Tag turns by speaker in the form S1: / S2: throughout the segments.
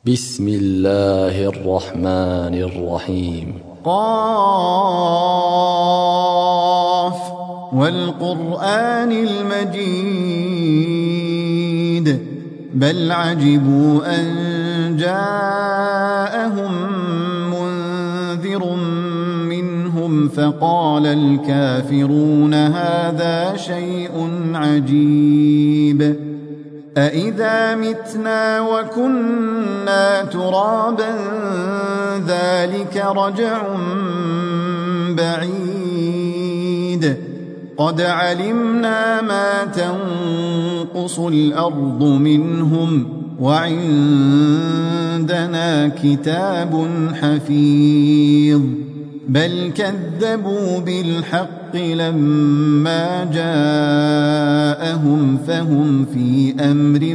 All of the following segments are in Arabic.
S1: بسم الله الرحمن الرحيم.
S2: قاف والقرآن المجيد بل عجبوا أن جاءهم منذر منهم فقال الكافرون هذا شيء عجيب أإذا متنا وكنا ترابا ذلك رجع بعيد قد علمنا ما تنقص الأرض منهم وعندنا كتاب حفيظ بل كذبوا بالحق لما جاءهم فهم في أمر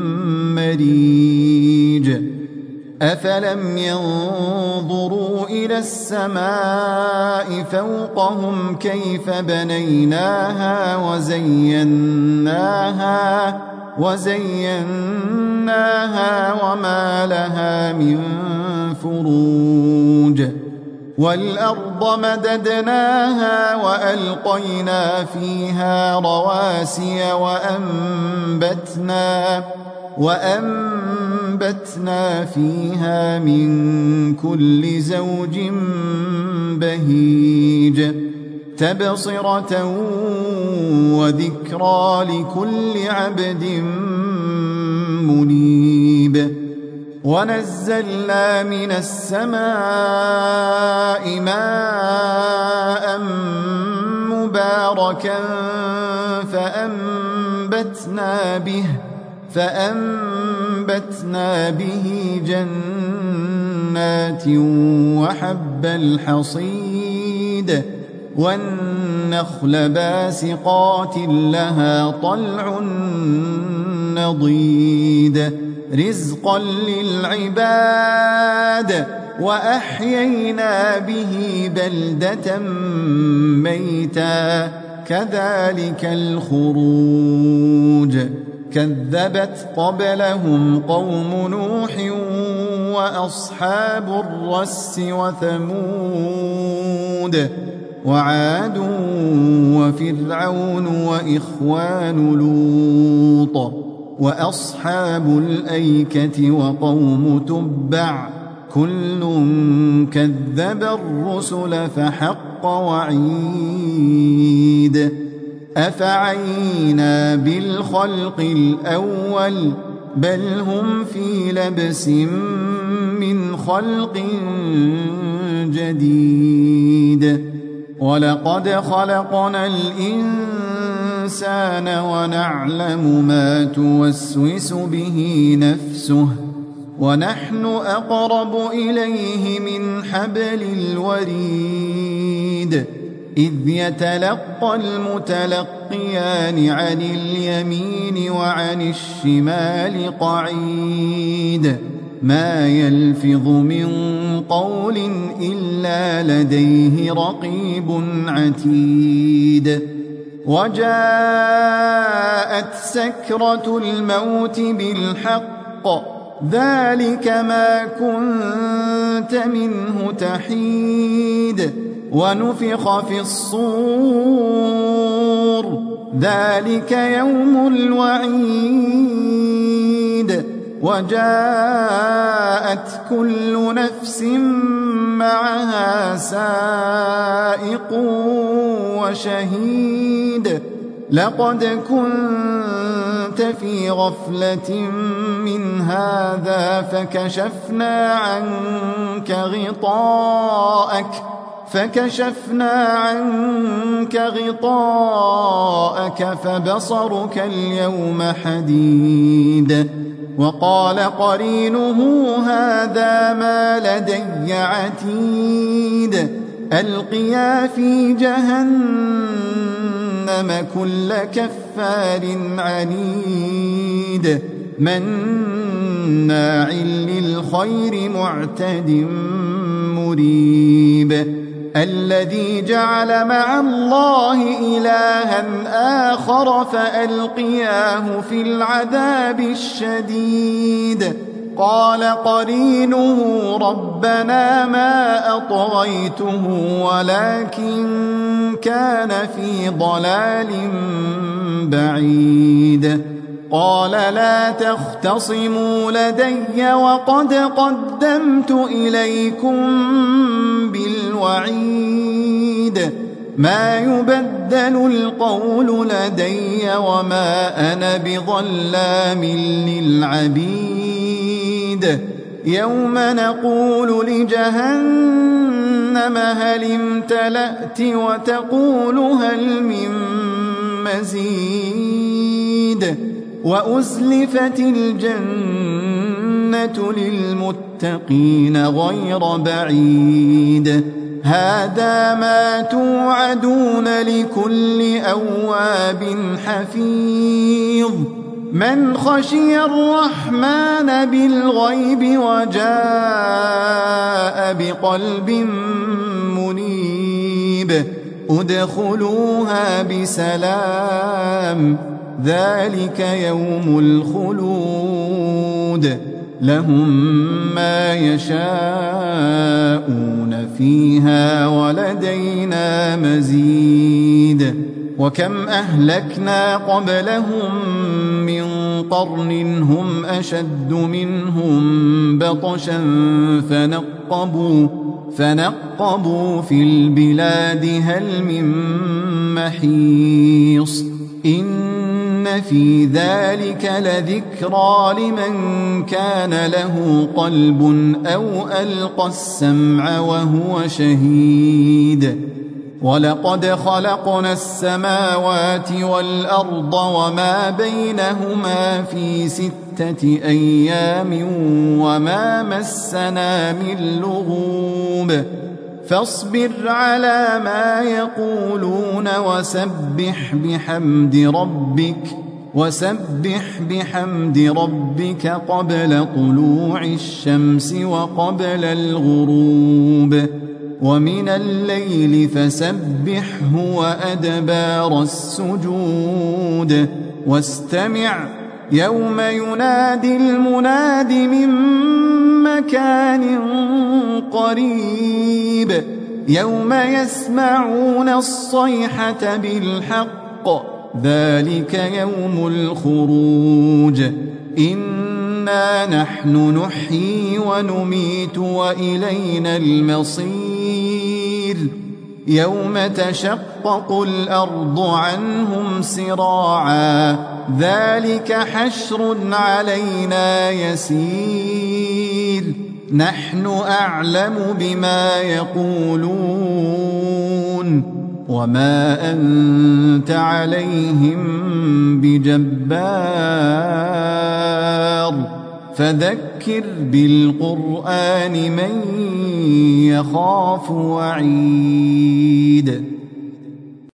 S2: مريج أفلم ينظروا إلى السماء فوقهم كيف بنيناها وزيناها وما لها من فروج والأرض مددناها وألقينا فيها رواسي وأنبتنا فيها من كل زوج بهيج تبصرة وذكرى لكل عبد منيب ونزلنا من السماء ماء مباركا فأنبتنا به جنات وحب الحصيد والنخل باسقات لها طلع نضيد رزقا للعباد وأحيينا به بلدة ميتا كذلك الخروج كذبت قبلهم قوم نوح وأصحاب الرس وثمود وعاد وفرعون وإخوان لوط وأصحاب الأيكة وقوم تبع كل كذب الرسل فحق وعيد أفعينا بالخلق الأول بل هم في لبس من خلق جديد ولقد خلقنا الإنسان ونعلم ما توسوس به نفسه ونحن أقرب إليه من حبل الوريد إذ يتلقى المتلقيان عن اليمين وعن الشمال قعيد ما يلفظ من قول إلا لديه رقيب عتيد وجاءت سكرة الموت بالحق ذلك ما كنت منه تحيد ونفخ في الصور ذلك يوم الوعيد وجاءت كل نفس معها سائق وشهيد لقد كنت في غفلة من هذا فكشفنا عنك غطاءك فبصرك اليوم حديد وقال قرينه هذا ما لدي عتيد ألقيا في جهنم كل كفار عنيد مناع للخير معتد مريب الذي جعل مع الله إلها آخر فألقياه في العذاب الشديد قال قرينه ربنا ما أطغيته ولكن كان في ضلال بعيد. قال لا تختصموا لدي وقد قدمت إليكم بالوعيد. ما يبدل القول لدي وما أنا بظلام للعبيد. يوم نقول لجهنم هل امتلأت وتقول هل من مزيد. وأزلفت الجنة للمتقين غير بعيد. هذا ما توعدون لكل أواب حفيظ. من خشي الرحمن بالغيب وجاء بقلب منيب ادخلوها بسلام ذلك يوم الخلود. لهم ما يشاءون فيها ولدينا مزيد. وكم أهلكنا قبلهم من قرن هم أشد منهم بطشا فنقبوا في البلاد هل من محيص. إن في ذلك لذكرى لمن كان له قلب أو ألقى السمع وهو شهيد. ولقد خلقنا السماوات والأرض وما بينهما في 6 أيام وما مسنا من لغوب. فاصبر على ما يقولون وسبح بحمد ربك قبل طلوع الشمس وقبل الغروب. ومن الليل فسبحه وأدبار السجود. واستمع يوم ينادي المناد من مكان قريب. يوم يسمعون الصيحة بالحق ذلك يوم الخروج. إنا نحن نحيي ونميت وإلينا المصير. يوم تشقق الأرض عنهم سراعا ذلك حشر علينا يسير. نحن أعلم بما يقولون وما أنت عليهم بجبار. فذكر بالقرآن من يخاف وعيد.